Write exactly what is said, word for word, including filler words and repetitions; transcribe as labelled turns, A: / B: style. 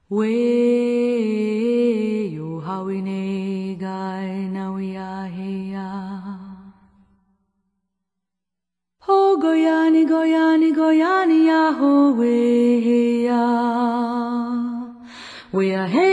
A: We yo hawine gai na we a heya. Ho goyani goyani goyani ya ho we heya. We a heya.